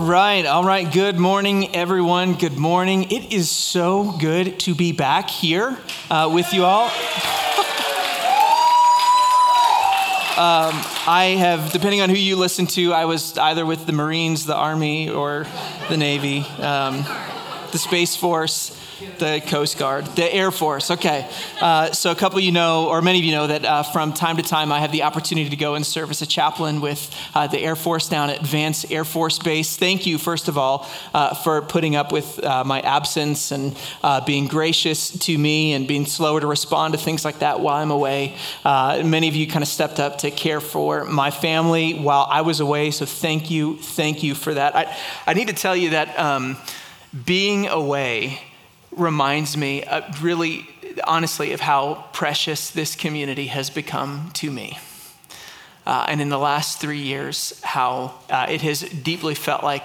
All right. Good morning, everyone. Good morning. It is so good to be back here with you all. I have, depending on who you listen to, I was either with the Marines, the Army, or the Navy, the Space Force, the Coast Guard, the Air Force. Okay. So a couple of you know, or many of you know that from time to time I have the opportunity to go and serve as a chaplain with the Air Force down at Vance Air Force Base. Thank you, first of all, for putting up with my absence and being gracious to me and being slower to respond to things like that while I'm away. Many of you kind of stepped up to care for my family while I was away, so thank you for that. I need to tell you that being away reminds me really honestly of how precious this community has become to me. And in the last 3 years, how it has deeply felt like,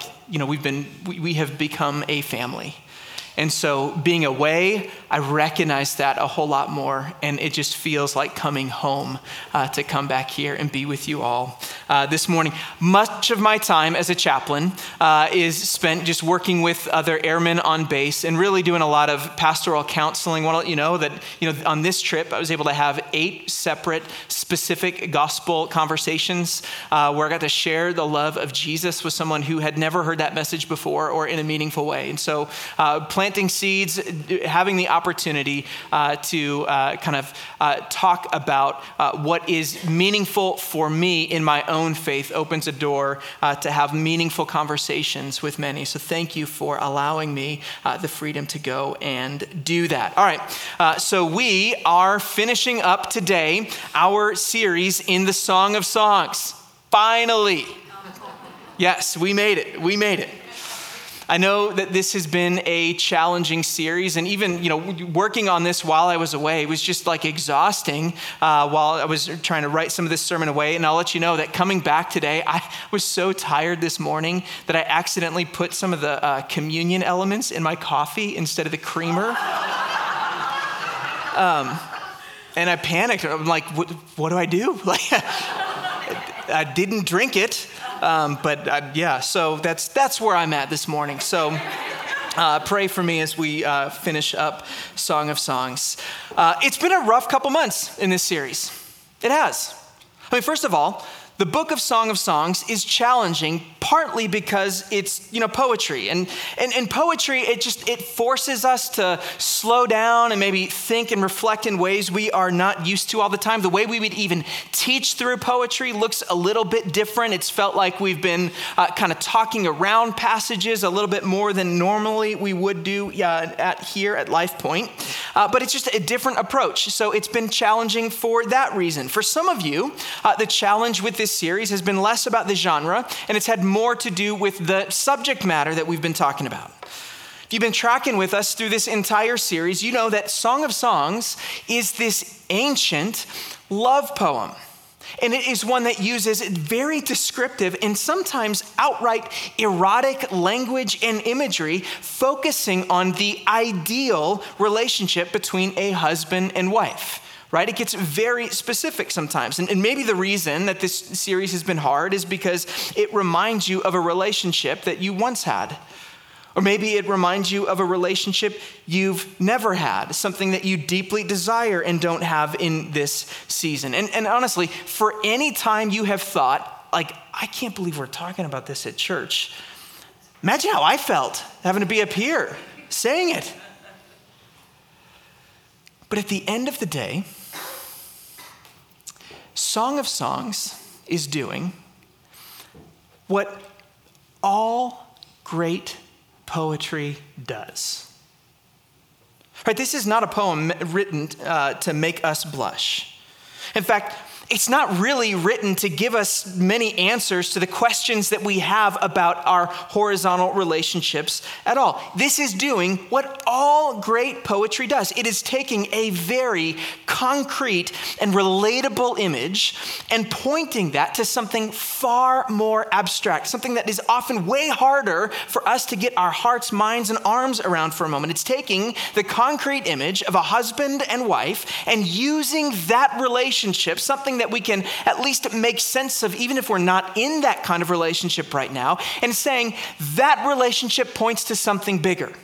we have become a family. And so being away, I recognize that a whole lot more, and it just feels like coming home to come back here and be with you all this morning. Much of my time as a chaplain is spent just working with other airmen on base and really doing a lot of pastoral counseling. I want to let you know that on this trip, I was able to have 8 separate specific gospel conversations where I got to share the love of Jesus with someone who had never heard that message before or in a meaningful way. And so planting seeds, having the opportunity to talk about what is meaningful for me in my own faith opens a door to have meaningful conversations with many. So thank you for allowing me the freedom to go and do that. All right, so we are finishing up today our series in the Song of Songs. Finally. Yes, we made it. I know that this has been a challenging series, and even, working on this while I was away was just like exhausting while I was trying to write some of this sermon away. And I'll let you know that coming back today, I was so tired this morning that I accidentally put some of the communion elements in my coffee instead of the creamer. And I panicked. I'm like, what do I do? I didn't drink it. So that's where I'm at this morning. So pray for me as we finish up Song of Songs. It's been a rough couple months in this series. It has. First of all, the book of Song of Songs is challenging partly because it's, poetry. And poetry, it forces us to slow down and maybe think and reflect in ways we are not used to all the time. The way we would even teach through poetry looks a little bit different. It's felt like we've been kind of talking around passages a little bit more than normally we would do here at Life Point. But it's just a different approach. So it's been challenging for that reason. For some of you, the challenge with this series has been less about the genre, and it's had more to do with the subject matter that we've been talking about. If you've been tracking with us through this entire series, you know that Song of Songs is this ancient love poem. And it is one that uses very descriptive and sometimes outright erotic language and imagery, focusing on the ideal relationship between a husband and wife. Right? It gets very specific sometimes. And maybe the reason that this series has been hard is because it reminds you of a relationship that you once had. Or maybe it reminds you of a relationship you've never had, something that you deeply desire and don't have in this season. And honestly, for any time you have thought, I can't believe we're talking about this at church. Imagine how I felt having to be up here saying it. But at the end of the day, Song of Songs is doing what all great poetry does. Right? This is not a poem written to make us blush. In fact, it's not really written to give us many answers to the questions that we have about our horizontal relationships at all. This is doing what all great poetry does. It is taking a very concrete and relatable image and pointing that to something far more abstract, something that is often way harder for us to get our hearts, minds, and arms around for a moment. It's taking the concrete image of a husband and wife and using that relationship, something that we can at least make sense of, even if we're not in that kind of relationship right now, and saying that relationship points to something bigger.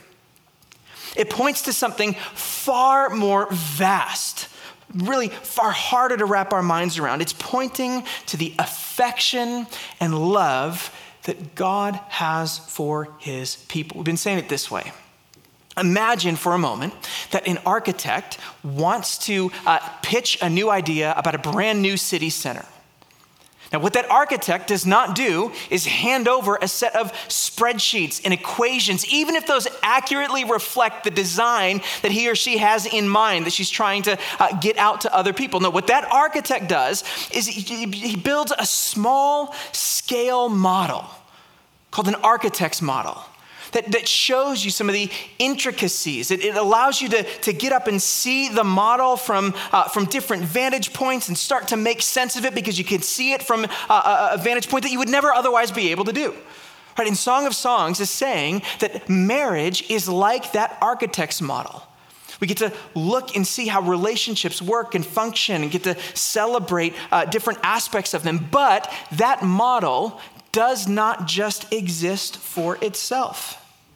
It points to something far more vast, really far harder to wrap our minds around. It's pointing to the affection and love that God has for his people. We've been saying it this way. Imagine for a moment that an architect wants to pitch a new idea about a brand new city center. Now, what that architect does not do is hand over a set of spreadsheets and equations, even if those accurately reflect the design that he or she has in mind that she's trying to get out to other people. No, what that architect does is he builds a small scale model called an architect's model. That shows you some of the intricacies. It allows you to get up and see the model from different vantage points and start to make sense of it because you can see it from a vantage point that you would never otherwise be able to do. Right? And Song of Songs is saying that marriage is like that architect's model. We get to look and see how relationships work and function and get to celebrate different aspects of them. But that model does not just exist for itself.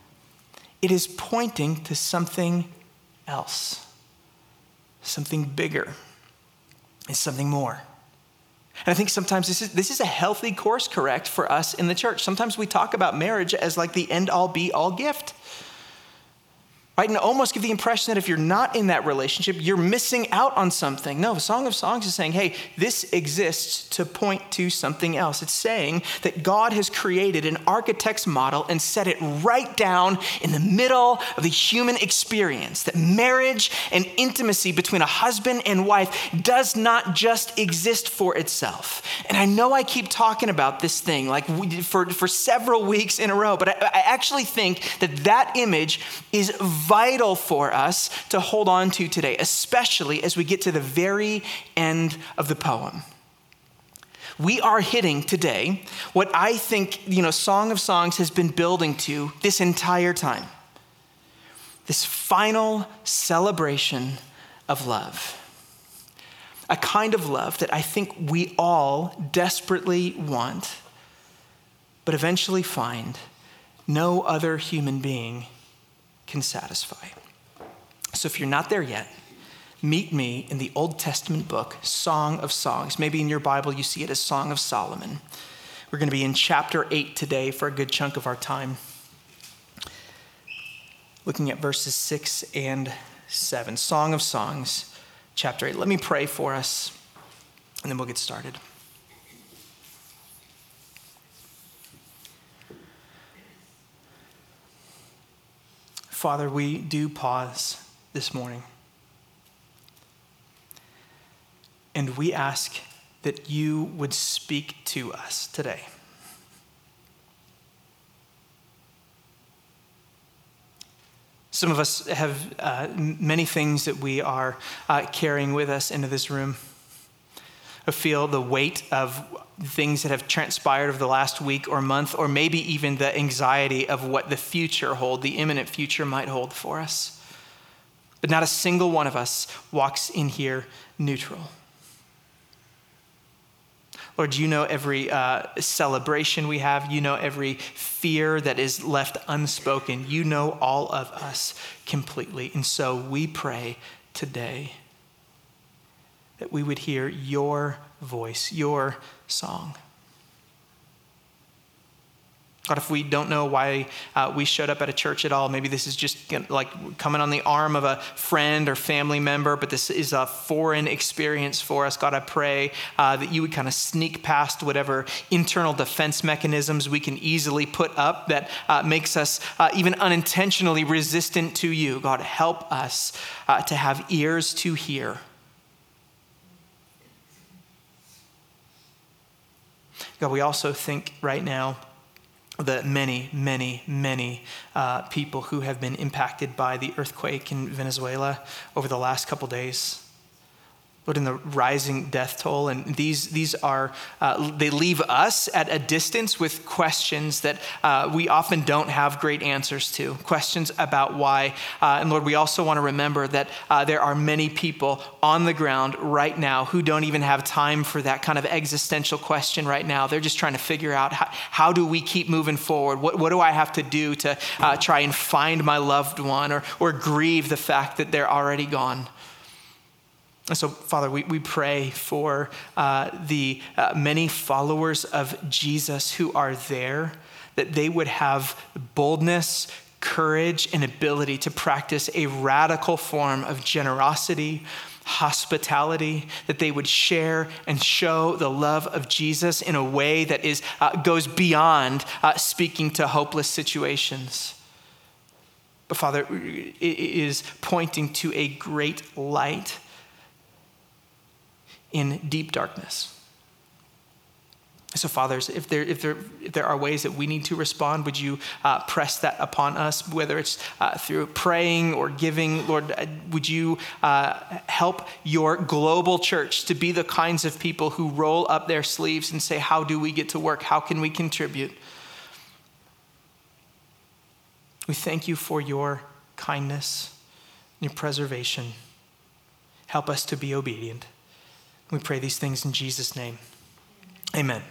It is pointing to something else, something bigger, and something more. And I think sometimes this is a healthy course correct for us in the church. Sometimes we talk about marriage as like the end-all be-all gift. Right? And almost give the impression that if you're not in that relationship, you're missing out on something. No, Song of Songs is saying, hey, this exists to point to something else. It's saying that God has created an architect's model and set it right down in the middle of the human experience. That marriage and intimacy between a husband and wife does not just exist for itself. And I know I keep talking about this thing like for several weeks in a row, but I actually think that image is vital for us to hold on to today, especially as we get to the very end of the poem. We are hitting today what I think, Song of Songs has been building to this entire time. This final celebration of love. A kind of love that I think we all desperately want, but eventually find no other human being can satisfy. So if you're not there yet, meet me in the Old Testament book, Song of Songs. Maybe in your Bible you see it as Song of Solomon. We're going to be in chapter 8 today for a good chunk of our time, looking at verses 6 and 7. Song of Songs, chapter 8. Let me pray for us, and then we'll get started. Father, we do pause this morning. And we ask that you would speak to us today. Some of us have many things that we are carrying with us into this room. I feel the weight of things that have transpired over the last week or month, or maybe even the anxiety of what the future the imminent future might hold for us. But not a single one of us walks in here neutral. Lord, you know every celebration we have. You know every fear that is left unspoken. You know all of us completely. And so we pray today that we would hear your voice, your song. God, if we don't know why we showed up at a church at all, maybe this is just like coming on the arm of a friend or family member, but this is a foreign experience for us. God, I pray that you would kind of sneak past whatever internal defense mechanisms we can easily put up that makes us even unintentionally resistant to you. God, help us to have ears to hear. God, we also think right now the many, many, many people who have been impacted by the earthquake in Venezuela over the last couple days. Lord, in the rising death toll, and these are, they leave us at a distance with questions that we often don't have great answers to, questions about why. And Lord, we also want to remember that there are many people on the ground right now who don't even have time for that kind of existential question right now. They're just trying to figure out how do we keep moving forward? What do I have to do to try and find my loved one or grieve the fact that they're already gone? And so, Father, we pray for the many followers of Jesus who are there, that they would have boldness, courage, and ability to practice a radical form of generosity, hospitality, that they would share and show the love of Jesus in a way that goes beyond speaking to hopeless situations. But Father, it is pointing to a great light in deep darkness. So fathers, if there are ways that we need to respond, would you press that upon us, whether it's through praying or giving? Lord, would you help your global church to be the kinds of people who roll up their sleeves and say, how do we get to work? How can we contribute? We thank you for your kindness, your preservation. Help us to be obedient. We pray these things in Jesus' name. Amen.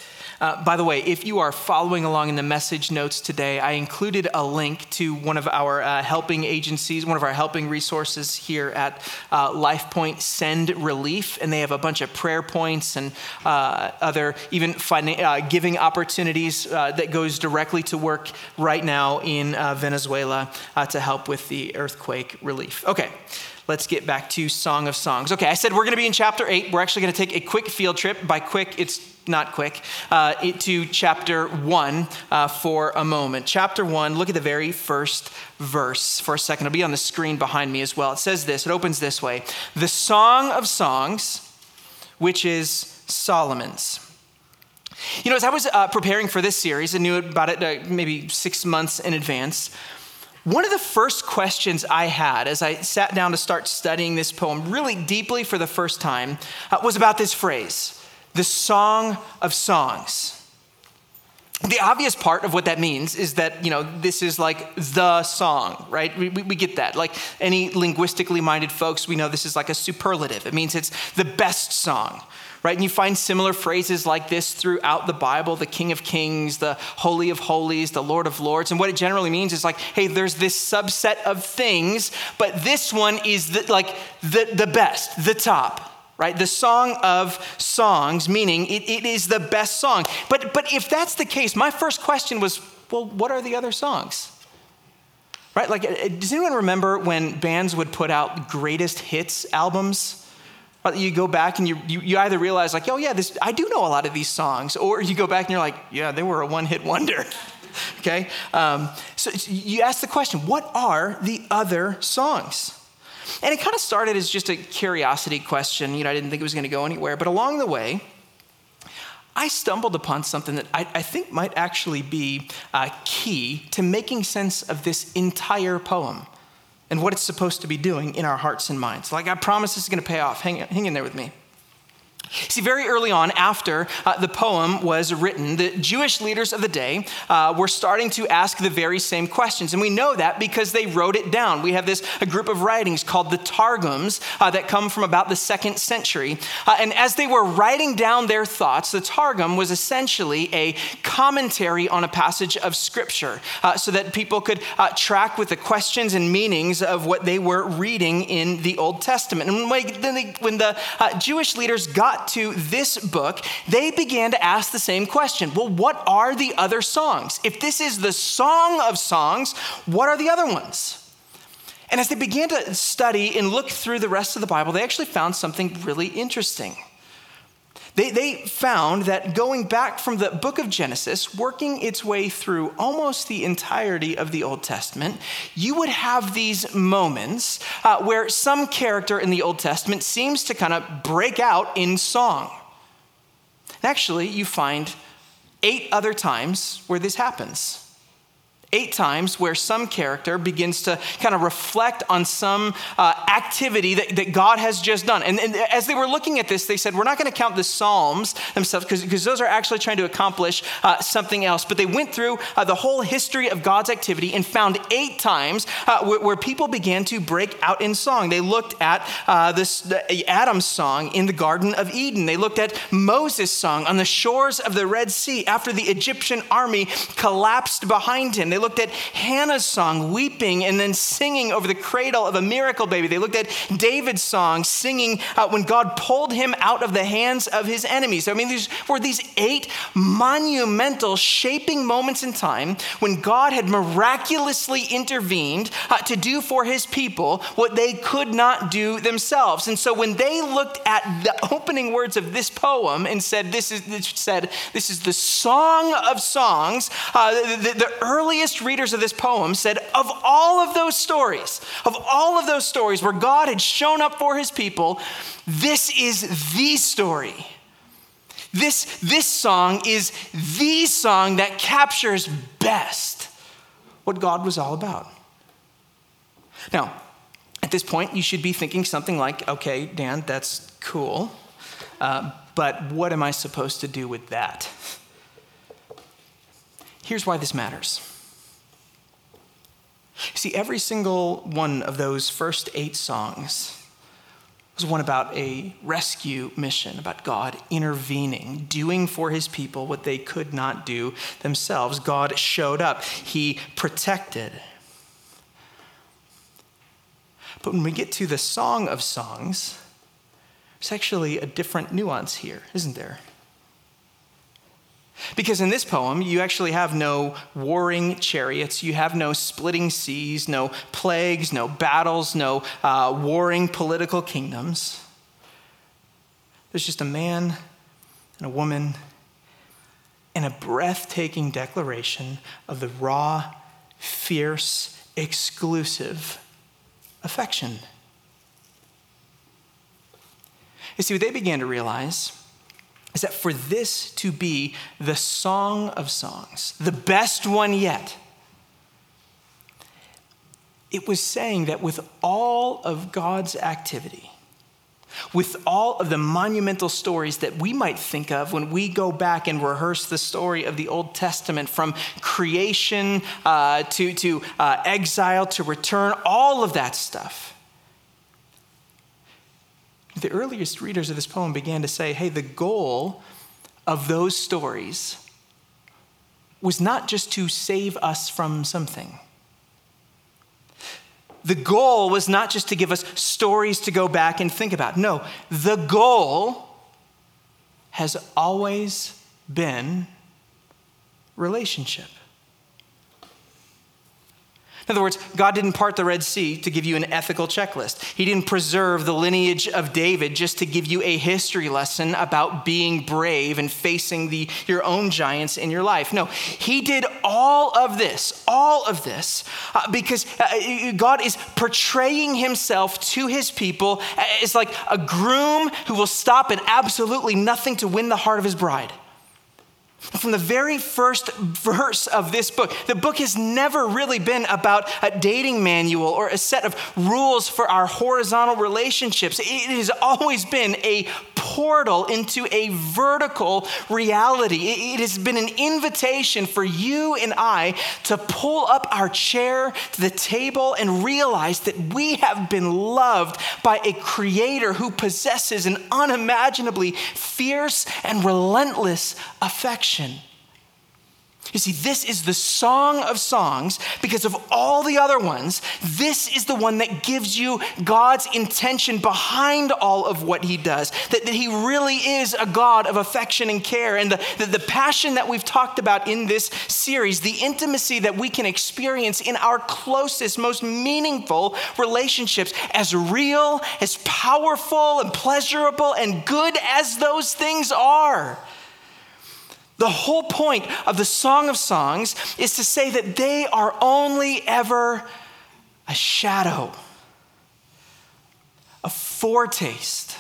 By the way, if you are following along in the message notes today, I included a link to one of our helping agencies, one of our helping resources here at LifePoint, Send Relief, and they have a bunch of prayer points and other even giving opportunities that goes directly to work right now in Venezuela to help with the earthquake relief. Okay. Let's get back to Song of Songs. Okay, I said we're going to be in chapter 8. We're actually going to take a quick field trip. By quick, it's not quick, to chapter 1 for a moment. Chapter 1, look at the very first verse for a second. It'll be on the screen behind me as well. It says this, it opens this way. The Song of Songs, which is Solomon's. You know, as I was preparing for this series, I knew about it maybe 6 months in advance. One of the first questions I had as I sat down to start studying this poem really deeply for the first time was about this phrase, the Song of Songs. The obvious part of what that means is that, you know, this is like the song, right? We get that. Like any linguistically minded folks, we know this is like a superlative. It means it's the best song. Right? And you find similar phrases like this throughout the Bible, the King of Kings, the Holy of Holies, the Lord of Lords. And what it generally means is like, hey, there's this subset of things, but this one is the best, the top, right? The Song of Songs, meaning it is the best song. But if that's the case, my first question was, well, what are the other songs? Right? Like, does anyone remember when bands would put out greatest hits albums? You go back and you either realize like, oh yeah, I do know a lot of these songs, or you go back and you're like, yeah, they were a one-hit wonder. Okay, so you ask the question, what are the other songs? And it kind of started as just a curiosity question. You know, I didn't think it was going to go anywhere, but along the way, I stumbled upon something that I think might actually be key to making sense of this entire poem and what it's supposed to be doing in our hearts and minds. Like, I promise this is going to pay off. Hang in there with me. See, very early on, after the poem was written, the Jewish leaders of the day were starting to ask the very same questions. And we know that because they wrote it down. We have a group of writings called the Targums that come from about the 2nd century. And as they were writing down their thoughts, the Targum was essentially a commentary on a passage of Scripture so that people could track with the questions and meanings of what they were reading in the Old Testament. And when the Jewish leaders got to this book, they began to ask the same question. Well, what are the other songs? If this is the Song of Songs, what are the other ones? And as they began to study and look through the rest of the Bible, they actually found something really interesting. They found that going back from the book of Genesis, working its way through almost the entirety of the Old Testament, you would have these moments where some character in the Old Testament seems to kind of break out in song. Actually, you find 8 other times where this happens. 8 times where some character begins to kind of reflect on some activity that God has just done. And as they were looking at this, they said, we're not going to count the Psalms themselves because those are actually trying to accomplish something else. But they went through the whole history of God's activity and found 8 times where people began to break out in song. They looked at Adam's song in the Garden of Eden. They looked at Moses' song on the shores of the Red Sea after the Egyptian army collapsed behind him. They looked at Hannah's song, weeping and then singing over the cradle of a miracle baby. They looked at David's song, singing when God pulled him out of the hands of his enemies. I mean, these were 8 monumental shaping moments in time when God had miraculously intervened to do for his people what they could not do themselves. And so when they looked at the opening words of this poem and said, this is the Song of Songs, the earliest readers of this poem said, of all of those stories where God had shown up for his people, this is the story. This song is the song that captures best what God was all about. Now, at this point, you should be thinking something like, okay, Dan, that's cool, but what am I supposed to do with that? Here's why this matters. See, every single one of those first 8 songs was one about a rescue mission, about God intervening, doing for his people what they could not do themselves. God showed up. He protected. But when we get to the Song of Songs, there's actually a different nuance here, isn't there? Because in this poem, you actually have no warring chariots, you have no splitting seas, no plagues, no battles, no warring political kingdoms. There's just a man and a woman and a breathtaking declaration of the raw, fierce, exclusive affection. You see, what they began to realize is that for this to be the Song of Songs, the best one yet, it was saying that with all of God's activity, with all of the monumental stories that we might think of when we go back and rehearse the story of the Old Testament, from creation to exile to return, all of that stuff, the earliest readers of this poem began to say, hey, the goal of those stories was not just to save us from something. The goal was not just to give us stories to go back and think about. No, the goal has always been relationship. In other words, God didn't part the Red Sea to give you an ethical checklist. He didn't preserve the lineage of David just to give you a history lesson about being brave and facing your own giants in your life. No, he did all of this because God is portraying himself to his people as like a groom who will stop at absolutely nothing to win the heart of his bride. From the very first verse of this book, the book has never really been about a dating manual or a set of rules for our horizontal relationships. It has always been a portal into a vertical reality. It has been an invitation for you and I to pull up our chair to the table and realize that we have been loved by a creator who possesses an unimaginably fierce and relentless affection. You see, this is the Song of Songs because of all the other ones. This is the one that gives you God's intention behind all of what he does, that he really is a God of affection and care. And the passion that we've talked about in this series, the intimacy that we can experience in our closest, most meaningful relationships, as real, as powerful and pleasurable and good as those things are. The whole point of the Song of Songs is to say that they are only ever a shadow, a foretaste,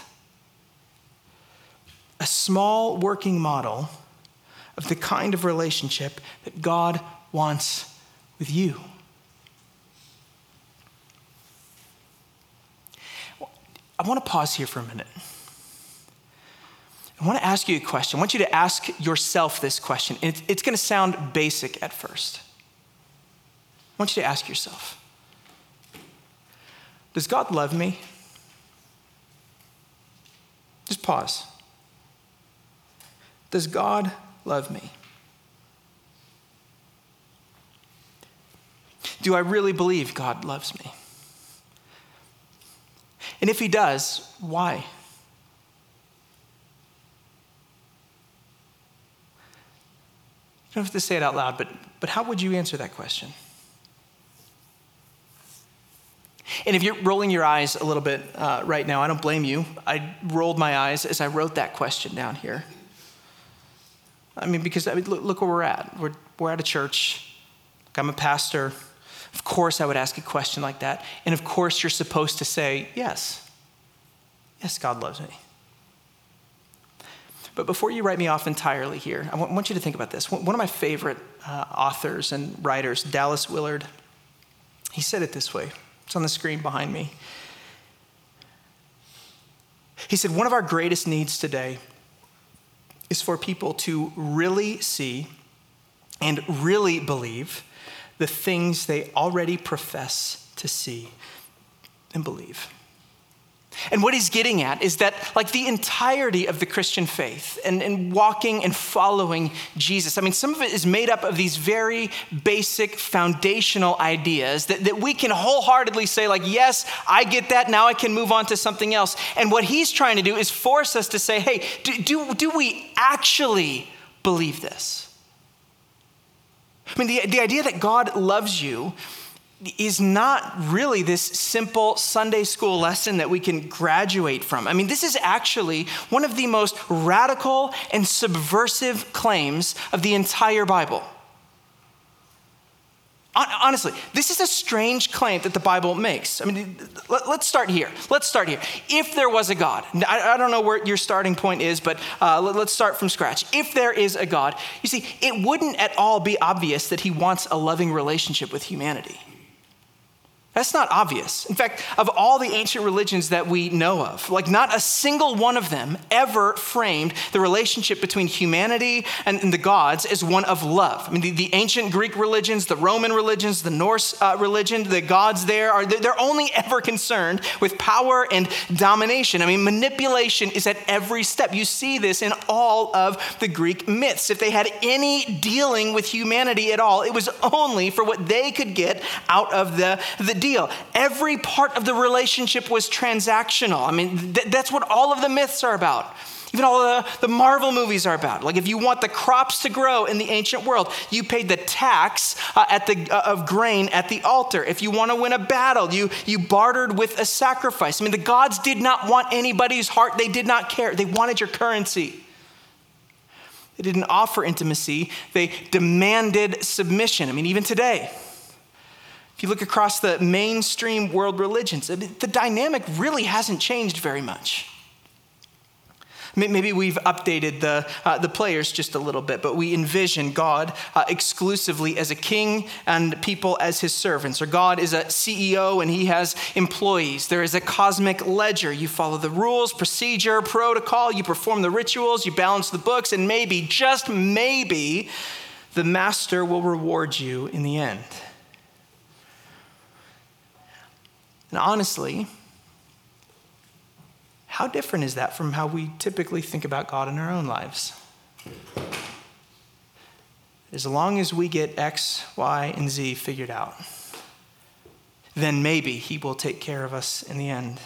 a small working model of the kind of relationship that God wants with you. I want to pause here for a minute. I want to ask you a question. I want you to ask yourself this question. It's going to sound basic at first. I want you to ask yourself, does God love me? Just pause. Does God love me? Do I really believe God loves me? And if he does, why? You don't have to say it out loud, but how would you answer that question? And if you're rolling your eyes a little bit right now, I don't blame you. I rolled my eyes as I wrote that question down here. Because look where we're at. We're at a church. I'm a pastor. Of course I would ask a question like that. And of course you're supposed to say, yes. Yes, God loves me. But before you write me off entirely here, I want you to think about this. One of my favorite authors and writers, Dallas Willard, he said it this way. It's on the screen behind me. He said, one of our greatest needs today is for people to really see and really believe the things they already profess to see and believe. And what he's getting at is that, like, the entirety of the Christian faith and walking and following Jesus, some of it is made up of these very basic foundational ideas that we can wholeheartedly say, like, yes, I get that, now I can move on to something else. And what he's trying to do is force us to say, hey, do we actually believe this? The idea that God loves you is not really this simple Sunday school lesson that we can graduate from. This is actually one of the most radical and subversive claims of the entire Bible. Honestly, this is a strange claim that the Bible makes. Let's start here. If there was a God, I don't know where your starting point is, but let's start from scratch. If there is a God, you see, it wouldn't at all be obvious that he wants a loving relationship with humanity. That's not obvious. In fact, of all the ancient religions that we know of, not a single one of them ever framed the relationship between humanity and the gods as one of love. The ancient Greek religions, the Roman religions, the Norse religion, the gods they're only ever concerned with power and domination. Manipulation is at every step. You see this in all of the Greek myths. If they had any dealing with humanity at all, it was only for what they could get out of the deal. Every part of the relationship was transactional. That's what all of the myths are about. Even all of the Marvel movies are about. If you want the crops to grow in the ancient world, you paid the tax of grain at the altar. If you want to win a battle, you bartered with a sacrifice. The gods did not want anybody's heart. They did not care. They wanted your currency. They didn't offer intimacy. They demanded submission. Even today, if you look across the mainstream world religions, the dynamic really hasn't changed very much. Maybe we've updated the players just a little bit, but we envision God exclusively as a king and people as his servants. Or God is a CEO and he has employees. There is a cosmic ledger. You follow the rules, procedure, protocol. You perform the rituals. You balance the books. And maybe, just maybe, the master will reward you in the end. And honestly, how different is that from how we typically think about God in our own lives? As long as we get X, Y, and Z figured out, then maybe he will take care of us in the end.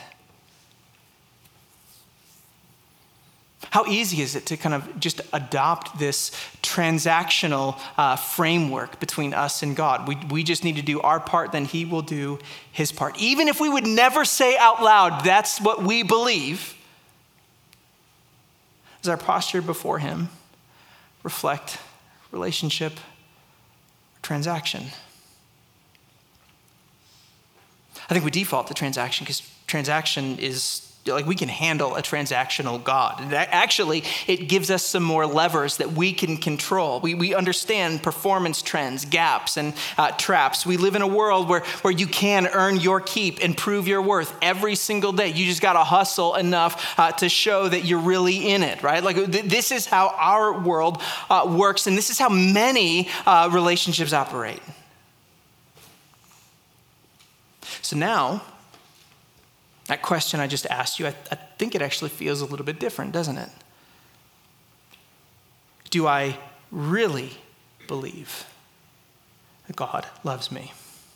How easy is it to kind of just adopt this transactional framework between us and God? We just need to do our part, then he will do his part. Even if we would never say out loud, that's what we believe, does our posture before him reflect relationship, transaction? I think we default to transaction because transaction is like we can handle a transactional God. And actually, it gives us some more levers that we can control. We understand performance trends, gaps, and traps. We live in a world where you can earn your keep and prove your worth every single day. You just got to hustle enough to show that you're really in it, right? Like this is how our world works, and this is how many relationships operate. So now, that question I just asked you, I think it actually feels a little bit different, doesn't it? Do I really believe that God loves me?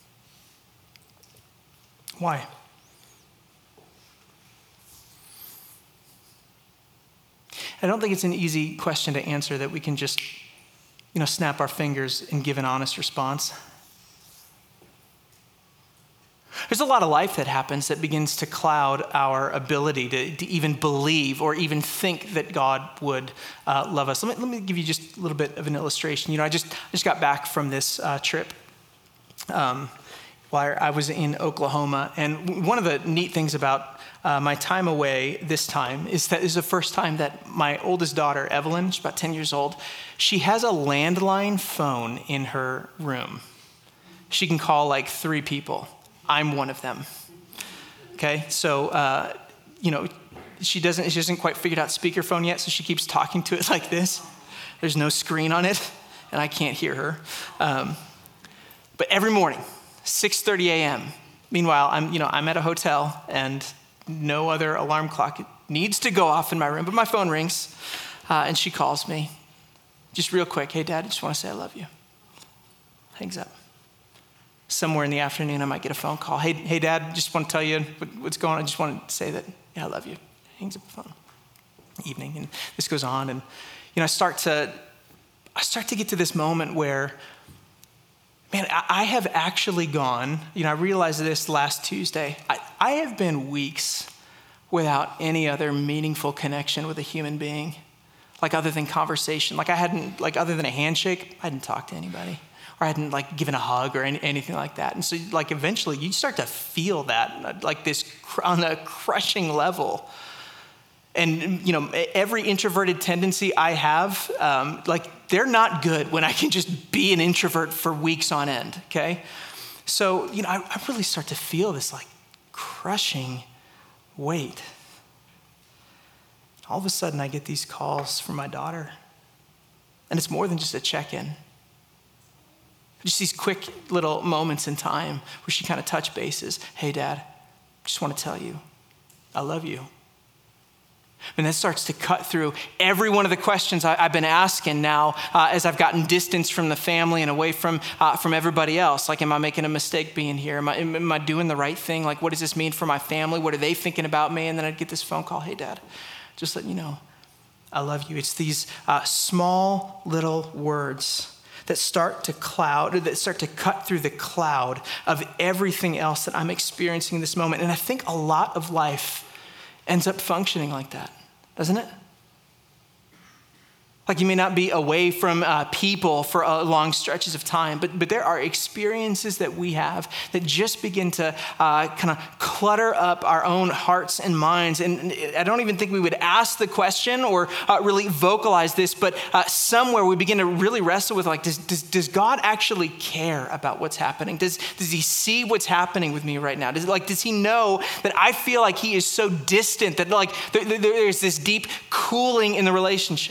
Why? I don't think it's an easy question to answer that we can just, snap our fingers and give an honest response. There's a lot of life that happens that begins to cloud our ability to even believe or even think that God would love us. Let me give you just a little bit of an illustration. I just got back from this trip while I was in Oklahoma. And one of the neat things about my time away this time is that this is the first time that my oldest daughter, Evelyn, she's about 10 years old, she has a landline phone in her room. She can call like 3 people. I'm one of them. Okay, so she hasn't quite figured out speakerphone yet, so she keeps talking to it like this. There's no screen on it, and I can't hear her. But every morning, 6:30 a.m. Meanwhile, I'm at a hotel, and no other alarm clock needs to go off in my room, but my phone rings, and she calls me, just real quick. Hey, Dad, I just want to say I love you. Hangs up. Somewhere in the afternoon, I might get a phone call. Hey, Dad, just want to tell you what's going on. I just want to say that, I love you. Hangs up the phone. Evening, and this goes on, and I start to get to this moment where, man, I have actually gone. I realized this last Tuesday. I have been weeks without any other meaningful connection with a human being, like other than conversation. Like other than a handshake, I hadn't talked to anybody. Or I hadn't given a hug or anything like that. And so eventually you start to feel that this on a crushing level. And every introverted tendency I have, they're not good when I can just be an introvert for weeks on end, okay? So, I really start to feel this crushing weight. All of a sudden I get these calls from my daughter. And it's more than just a check-in. Just these quick little moments in time where she kind of touch bases. Hey, Dad, just want to tell you, I love you. And that starts to cut through every one of the questions I've been asking now as I've gotten distance from the family and away from everybody else. Am I making a mistake being here? Am I doing the right thing? What does this mean for my family? What are they thinking about me? And then I'd get this phone call. Hey, Dad, just letting you know, I love you. It's these small little words that start to cut through the cloud of everything else that I'm experiencing in this moment. And I think a lot of life ends up functioning like that, doesn't it? You may not be away from people for long stretches of time, but there are experiences that we have that just begin to kind of clutter up our own hearts and minds. And I don't even think we would ask the question or really vocalize this, but somewhere we begin to really wrestle with does God actually care about what's happening? Does he see what's happening with me right now? Does he know that I feel like he is so distant that there's this deep cooling in the relationship?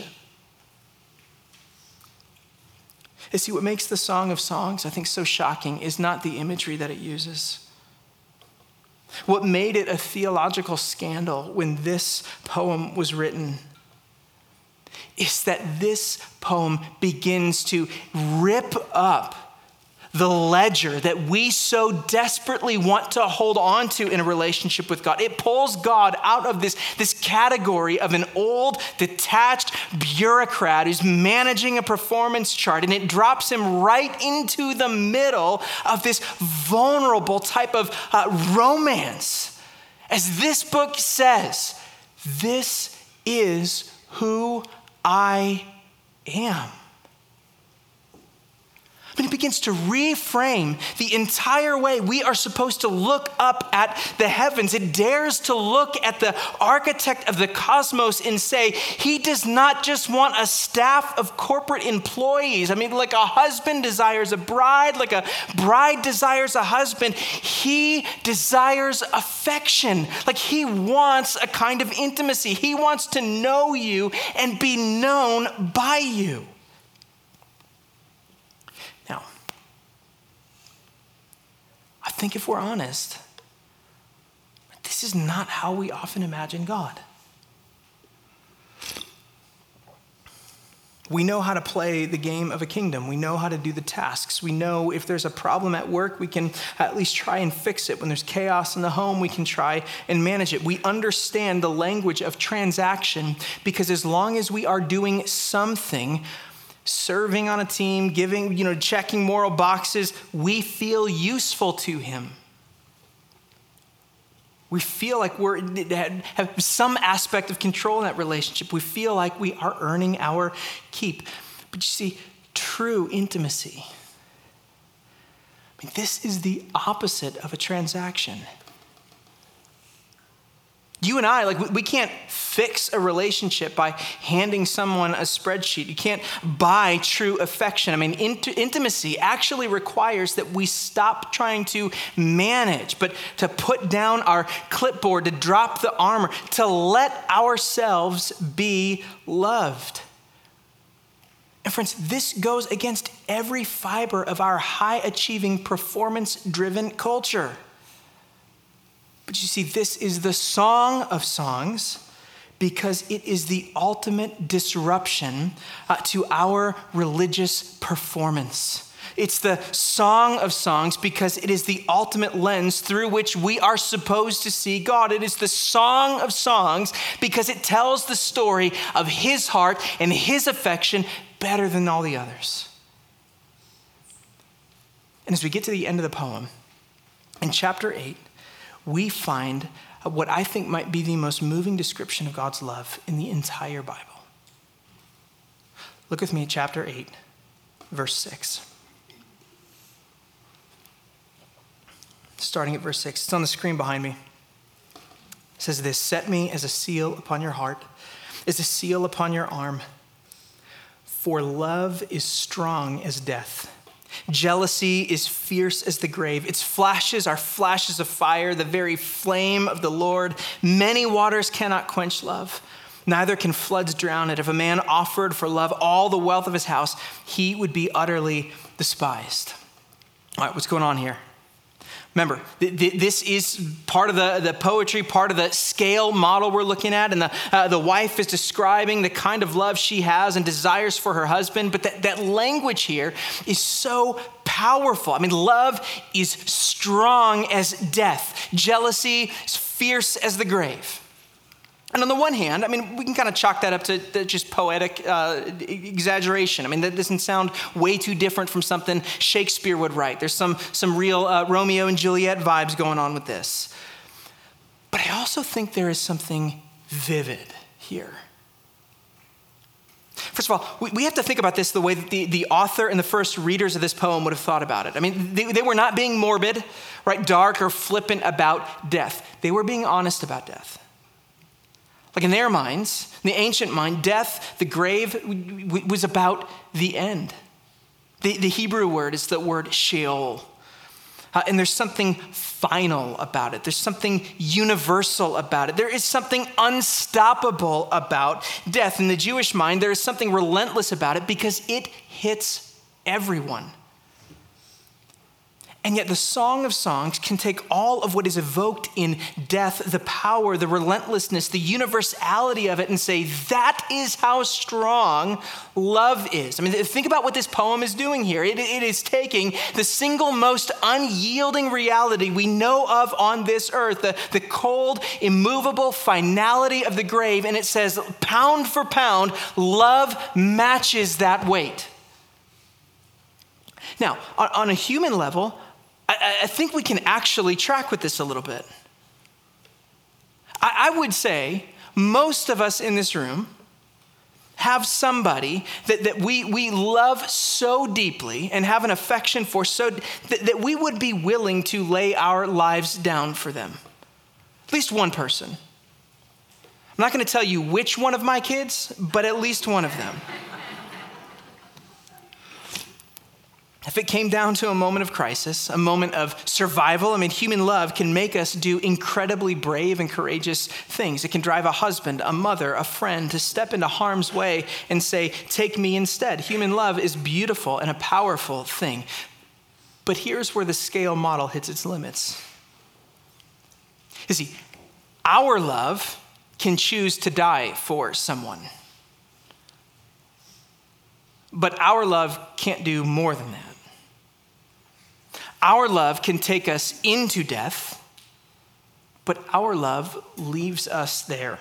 You see, what makes the Song of Songs, I think, so shocking is not the imagery that it uses. What made it a theological scandal when this poem was written is that this poem begins to rip up the ledger that we so desperately want to hold on to in a relationship with God. It pulls God out of this category of an old, detached bureaucrat who's managing a performance chart, and it drops him right into the middle of this vulnerable type of romance. As this book says, this is who I am. I mean, it begins to reframe the entire way we are supposed to look up at the heavens. It dares to look at the architect of the cosmos and say, he does not just want a staff of corporate employees. I mean, like a husband desires a bride, like a bride desires a husband. He desires affection. Like he wants a kind of intimacy. He wants to know you and be known by you. Now, I think if we're honest, this is not how we often imagine God. We know how to play the game of a kingdom. We know how to do the tasks. We know if there's a problem at work, we can at least try and fix it. When there's chaos in the home, we can try and manage it. We understand the language of transaction because as long as we are doing something, serving on a team, giving, checking moral boxes, we feel useful to him. We feel like we have some aspect of control in that relationship. We feel like we are earning our keep. But you see, true intimacy, this is the opposite of a transaction. You and I, we can't fix a relationship by handing someone a spreadsheet. You can't buy true affection. Intimacy actually requires that we stop trying to manage, but to put down our clipboard, to drop the armor, to let ourselves be loved. And friends, this goes against every fiber of our high-achieving, performance-driven culture. But you see, this is the Song of Songs because it is the ultimate disruption to our religious performance. It's the Song of Songs because it is the ultimate lens through which we are supposed to see God. It is the Song of Songs because it tells the story of his heart and his affection better than all the others. And as we get to the end of the poem, in chapter 8, we find what I think might be the most moving description of God's love in the entire Bible. Look with me at chapter 8, verse 6. Starting at verse 6. It's on the screen behind me. It says this, "Set me as a seal upon your heart, as a seal upon your arm. For love is strong as death. Jealousy is fierce as the grave. Its flashes are flashes of fire, the very flame of the Lord. Many waters cannot quench love. Neither can floods drown it. If a man offered for love all the wealth of his house, he would be utterly despised." All right, what's going on here? Remember, this is part of the poetry, part of the scale model we're looking at. And the wife is describing the kind of love she has and desires for her husband. But that language here is so powerful. Love is strong as death. Jealousy is fierce as the grave. And on the one hand, we can kind of chalk that up to just poetic exaggeration. That doesn't sound way too different from something Shakespeare would write. There's some real Romeo and Juliet vibes going on with this. But I also think there is something vivid here. First of all, we have to think about this the way that the author and the first readers of this poem would have thought about it. They were not being morbid, right, dark or flippant about death. They were being honest about death. Like in their minds, in the ancient mind, death, the grave, was about the end. The Hebrew word is the word Sheol. And there's something final about it. There's something universal about it. There is something unstoppable about death. In the Jewish mind, there is something relentless about it because it hits everyone. And yet the Song of Songs can take all of what is evoked in death, the power, the relentlessness, the universality of it, and say, that is how strong love is. Think about what this poem is doing here. It is taking the single most unyielding reality we know of on this earth, the cold, immovable finality of the grave, and it says, pound for pound, love matches that weight. Now, on a human level, I think we can actually track with this a little bit. I would say most of us in this room have somebody that we love so deeply and have an affection for so that we would be willing to lay our lives down for them. At least one person. I'm not going to tell you which one of my kids, but at least one of them. If it came down to a moment of crisis, a moment of survival, human love can make us do incredibly brave and courageous things. It can drive a husband, a mother, a friend to step into harm's way and say, take me instead. Human love is beautiful and a powerful thing. But here's where the scale model hits its limits. You see, our love can choose to die for someone. But our love can't do more than that. Our love can take us into death, but our love leaves us there.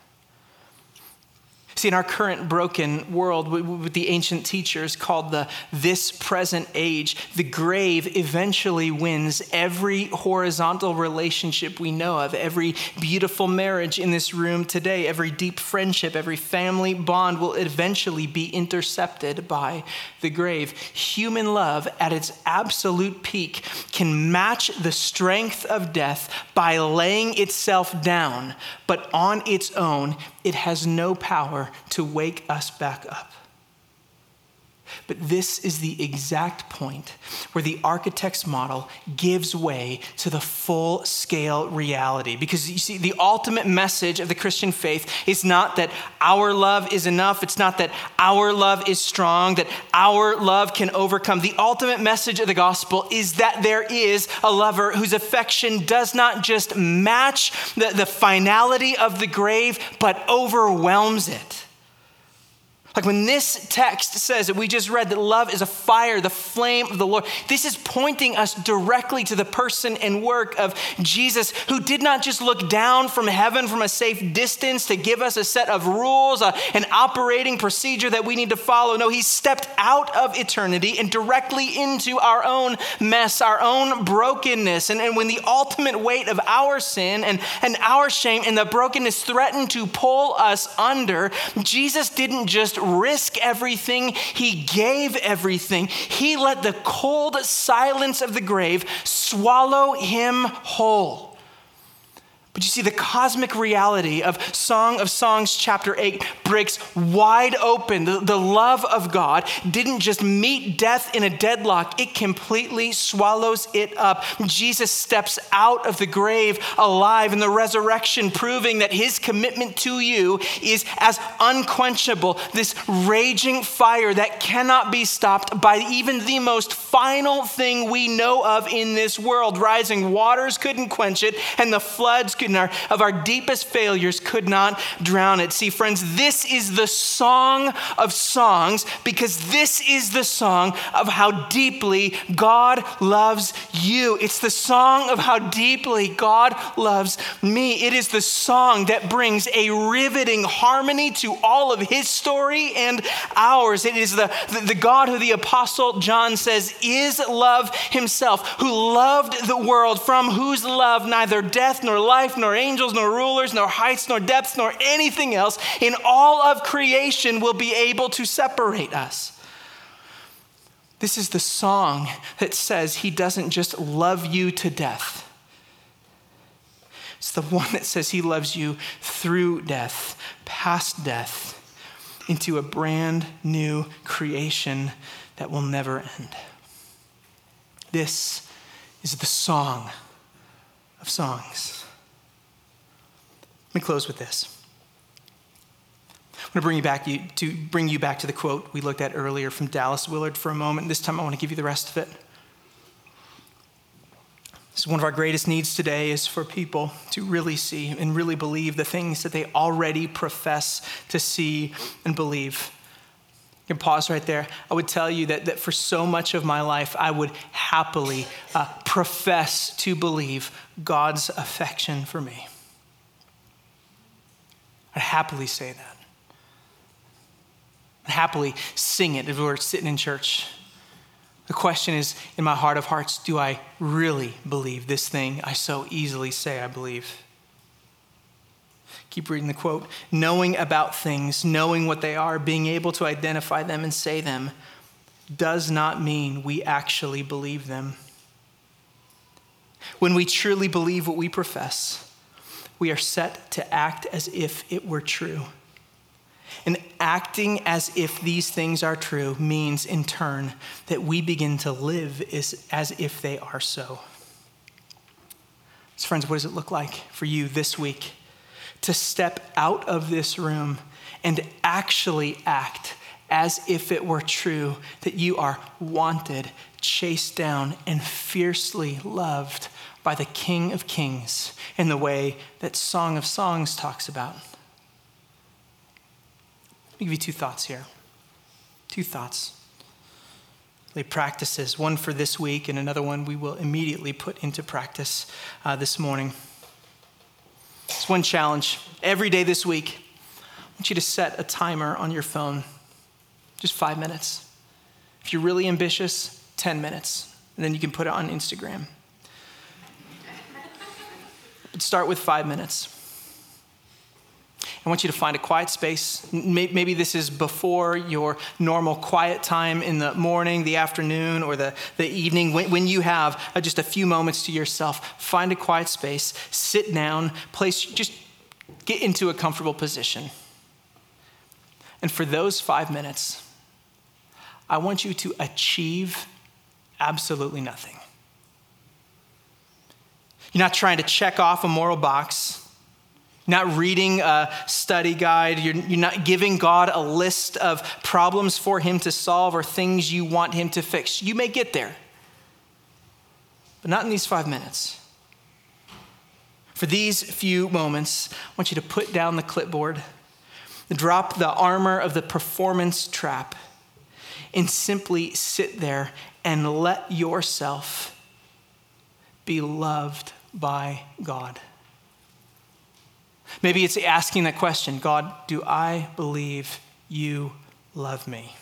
See, in our current broken world, what the ancient teachers called this present age, the grave eventually wins every horizontal relationship we know of, every beautiful marriage in this room today, every deep friendship, every family bond will eventually be intercepted by the grave. Human love at its absolute peak can match the strength of death by laying itself down, but on its own, it has no power to wake us back up. But this is the exact point where the architect's model gives way to the full-scale reality. Because you see, the ultimate message of the Christian faith is not that our love is enough. It's not that our love is strong, that our love can overcome. The ultimate message of the gospel is that there is a lover whose affection does not just match the finality of the grave, but overwhelms it. Like when this text says that we just read that love is a fire, the flame of the Lord, this is pointing us directly to the person and work of Jesus, who did not just look down from heaven from a safe distance to give us a set of rules, an operating procedure that we need to follow. No, he stepped out of eternity and directly into our own mess, our own brokenness. And when the ultimate weight of our sin and our shame and the brokenness threatened to pull us under, Jesus didn't just risk everything. He gave everything. He let the cold silence of the grave swallow him whole. But you see, the cosmic reality of Song of Songs chapter 8 breaks wide open. The love of God didn't just meet death in a deadlock. It completely swallows it up. Jesus steps out of the grave alive in the resurrection, proving that his commitment to you is as unquenchable, this raging fire that cannot be stopped by even the most final thing we know of in this world. Rising waters couldn't quench it, and the floods of our deepest failures could not drown it. See, friends, this is the Song of Songs because this is the song of how deeply God loves you. It's the song of how deeply God loves me. It is the song that brings a riveting harmony to all of his story and ours. It is the God who the Apostle John says is love himself, who loved the world, from whose love neither death nor life nor angels nor rulers nor heights nor depths nor anything else in all of creation will be able to separate us. This is the song that says he doesn't just love you to death. It's the one that says he loves you through death, past death, into a brand new creation that will never end. This is the Song of Songs. Let me close with this. I'm going to bring you back to the quote we looked at earlier from Dallas Willard for a moment. This time I want to give you the rest of it. This is one of our greatest needs today, is for people to really see and really believe the things that they already profess to see and believe. You can pause right there. I would tell you that for so much of my life, I would happily profess to believe God's affection for me. I'd happily say that. I'd happily sing it if we were sitting in church. The question is, in my heart of hearts, do I really believe this thing I so easily say I believe? Keep reading the quote. Knowing about things, knowing what they are, being able to identify them and say them, does not mean we actually believe them. When we truly believe what we profess, we are set to act as if it were true. And acting as if these things are true means, in turn, that we begin to live as if they are so. So friends, what does it look like for you this week to step out of this room and actually act as if it were true that you are wanted, chased down, and fiercely loved by the King of Kings in the way that Song of Songs talks about? I'll give you two thoughts here. Two thoughts. They practices, one for this week and another one we will immediately put into practice this morning. It's one challenge. Every day this week, I want you to set a timer on your phone. Just 5 minutes. If you're really ambitious, 10 minutes. And then you can put it on Instagram. But start with 5 minutes. I want you to find a quiet space. Maybe this is before your normal quiet time in the morning, the afternoon, or the evening. When you have just a few moments to yourself, find a quiet space, sit down, just get into a comfortable position. And for those 5 minutes, I want you to achieve absolutely nothing. You're not trying to check off a moral box. You're not reading a study guide. You're not giving God a list of problems for him to solve or things you want him to fix. You may get there, but not in these 5 minutes. For these few moments, I want you to put down the clipboard, drop the armor of the performance trap, and simply sit there and let yourself be loved by God. Maybe it's asking that question, God, do I believe you love me?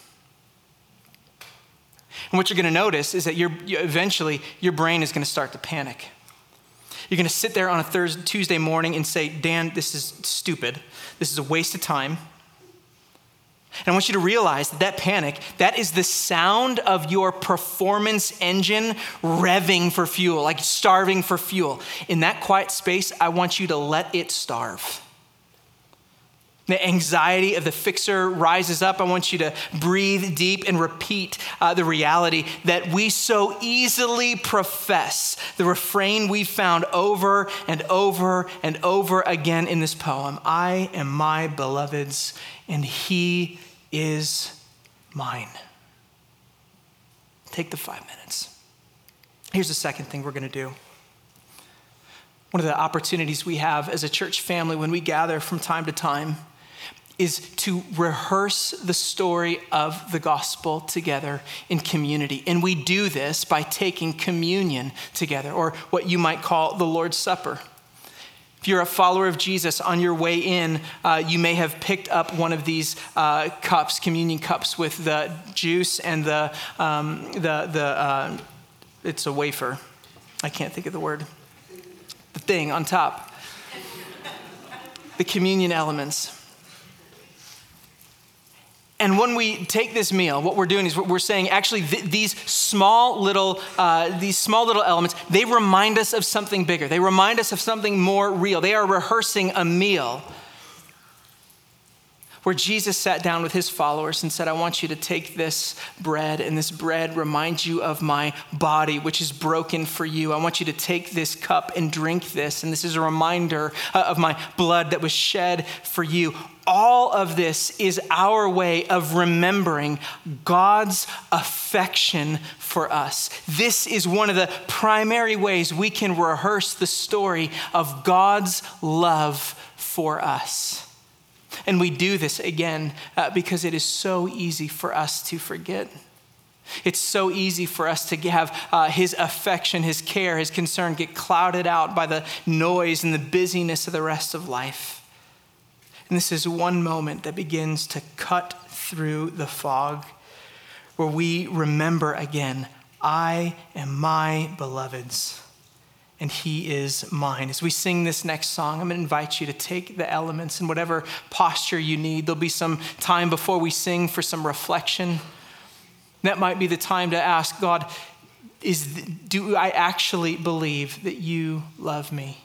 And what you're going to notice is that eventually your brain is going to start to panic. You're going to sit there on a Tuesday morning and say, Dan, this is stupid. This is a waste of time. And I want you to realize that panic, that is the sound of your performance engine revving for fuel, like starving for fuel. In that quiet space, I want you to let it starve. The anxiety of the fixer rises up. I want you to breathe deep and repeat the reality that we so easily profess, the refrain we found over and over and over again in this poem. I am my beloved's, and he is mine. Take the 5 minutes. Here's the second thing we're going to do. One of the opportunities we have as a church family when we gather from time to time is to rehearse the story of the gospel together in community. And we do this by taking communion together, or what you might call the Lord's Supper. If you're a follower of Jesus, on your way in, you may have picked up one of these cups, communion cups, with the juice and it's a wafer. I can't think of the word. The thing on top. The communion elements. And when we take this meal, what we're doing is we're saying, actually, these small little elements, they remind us of something bigger. They remind us of something more real. They are rehearsing a meal where Jesus sat down with his followers and said, I want you to take this bread, and this bread reminds you of my body, which is broken for you. I want you to take this cup and drink this, and this is a reminder of my blood that was shed for you. All of this is our way of remembering God's affection for us. This is one of the primary ways we can rehearse the story of God's love for us. And we do this again because it is so easy for us to forget. It's so easy for us to have his affection, his care, his concern get clouded out by the noise and the busyness of the rest of life. And this is one moment that begins to cut through the fog where we remember again, I am my beloved's, and he is mine. As we sing this next song, I'm going to invite you to take the elements in whatever posture you need. There'll be some time before we sing for some reflection. That might be the time to ask God, do I actually believe that you love me?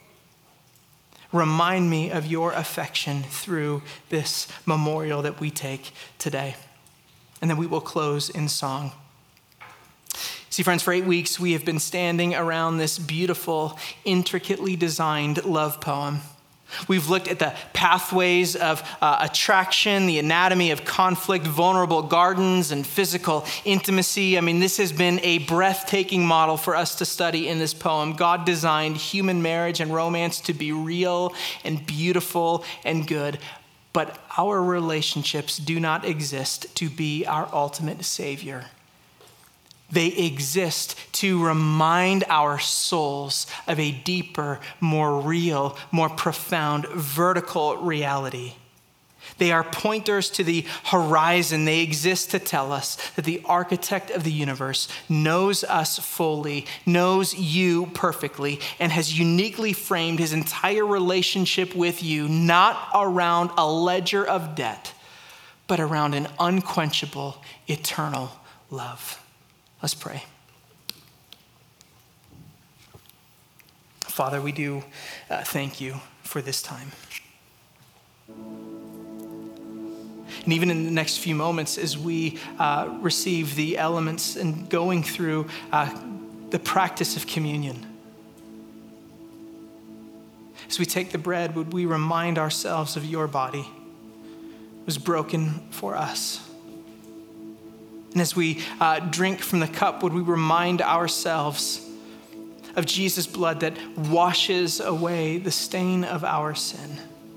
Remind me of your affection through this memorial that we take today. And then we will close in song. See, friends, for 8 weeks, we have been standing around this beautiful, intricately designed love poem. We've looked at the pathways of attraction, the anatomy of conflict, vulnerable gardens, and physical intimacy. I mean, this has been a breathtaking model for us to study in this poem. God designed human marriage and romance to be real and beautiful and good, but our relationships do not exist to be our ultimate savior. They exist to remind our souls of a deeper, more real, more profound vertical reality. They are pointers to the horizon. They exist to tell us that the architect of the universe knows us fully, knows you perfectly, and has uniquely framed his entire relationship with you, not around a ledger of debt, but around an unquenchable, eternal love. Let's pray. Father, we do thank you for this time. And even in the next few moments, as we receive the elements and going through the practice of communion, as we take the bread, would we remind ourselves of your body was broken for us? And as we drink from the cup, would we remind ourselves of Jesus' blood that washes away the stain of our sin?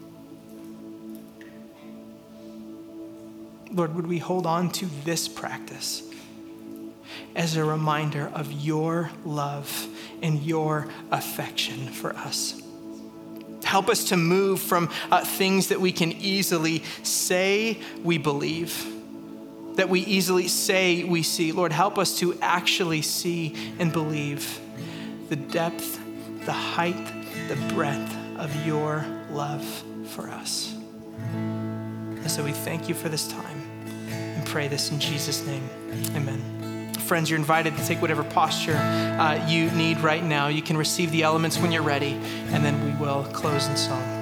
Lord, would we hold on to this practice as a reminder of your love and your affection for us? Help us to move from things that we can easily say we believe, that we easily say we see. Lord, help us to actually see and believe the depth, the height, the breadth of your love for us. And so we thank you for this time and pray this in Jesus' name. Amen. Friends, you're invited to take whatever posture you need right now. You can receive the elements when you're ready, and then we will close in song.